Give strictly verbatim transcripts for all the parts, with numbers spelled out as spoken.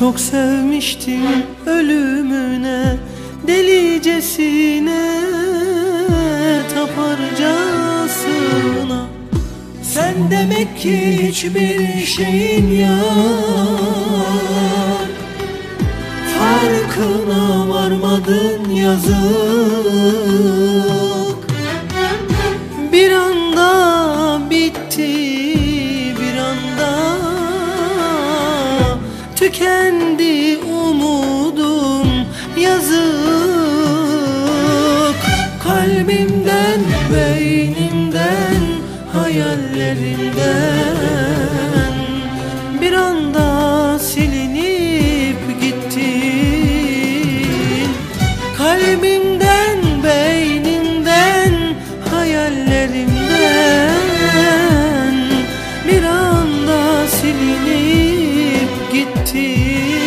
çok sevmiştim ölümüne, delicesine, taparcasına. Sen demek ki hiçbir şeyin yok, farkına varmadın yazık. Bir anda bitti, bir anda tükendi umudum yazık. Kalbimden, beynimden, hayallerimden bir anda silinip gittin. Kalbimden, beynimden, hayallerimden bir anda silinip gittin.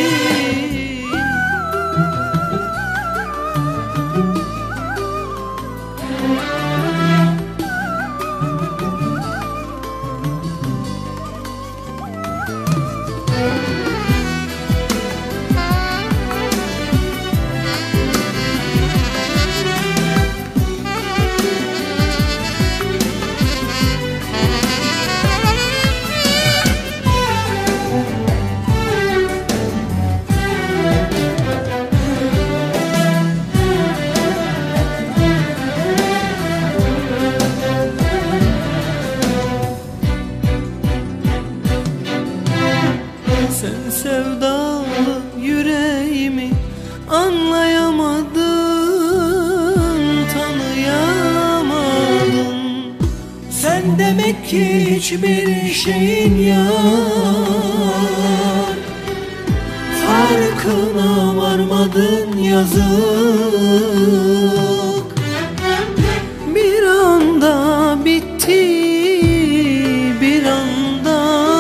Sen sevdalı yüreğimi anlayamadın, tanıyamadın. Sen demek ki hiçbir şeyin yok, farkına varmadın yazık. Bir anda bitti, bir anda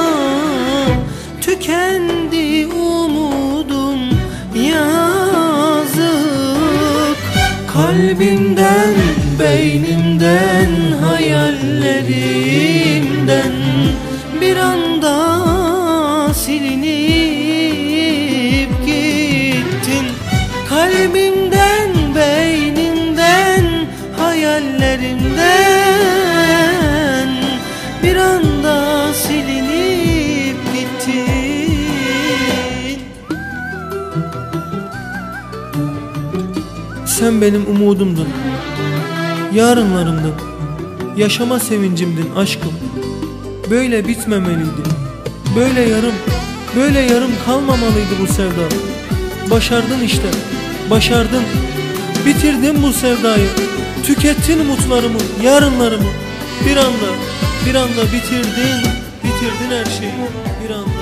tükendi umudum yazık. Kalbimden, beynimden, hayallerimden bir anda silinip gittin. Kalbimden, beynimden, hayallerimden bir anda silinip gittin. Sen benim umudumdun, yarınlarımdın, yaşama sevincimdin aşkım. Böyle bitmemeliydi, böyle yarım, böyle yarım kalmamalıydı bu sevda. Başardın işte, başardın. Bitirdin bu sevdayı, tükettin umutlarımı, yarınlarımı. Bir anda, bir anda bitirdin, bitirdin her şeyi bir anda.